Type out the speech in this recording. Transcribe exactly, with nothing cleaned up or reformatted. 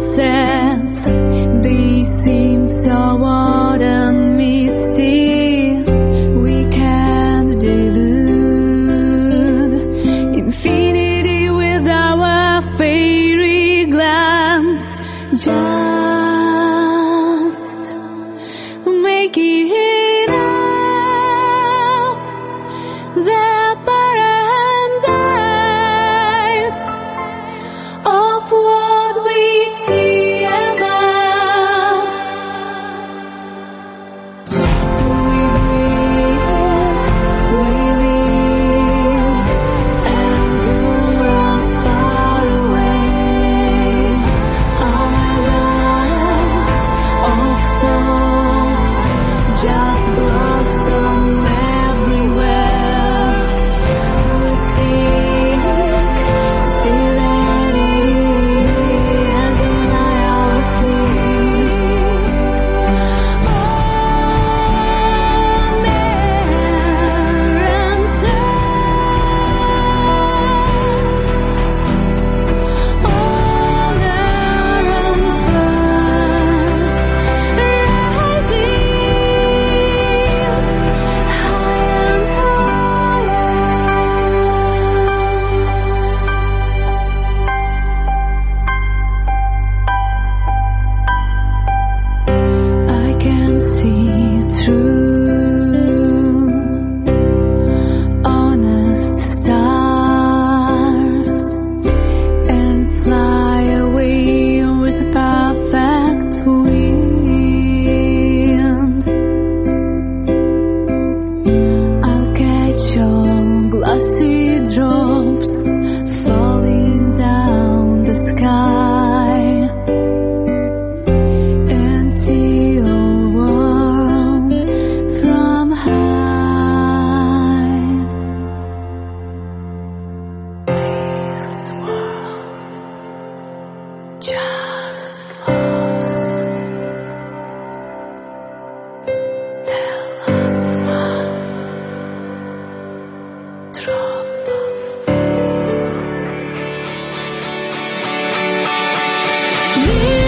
sunsets, they seem so odd and misty. We can't delude infinity with our fairy glance. Just make it up the paradise of what we see above. We breathe, we live, and the world's far away. On a run of thoughts, just blossom everywhere. We sing, serenity, and deny our sleep. On air and turf, on air and turf, rising high and higher. I can see through honest stars and fly away with the perfect wind. I'll catch all glassy drops falling down the sky and see all world from high. This world just lost their last one drop of me.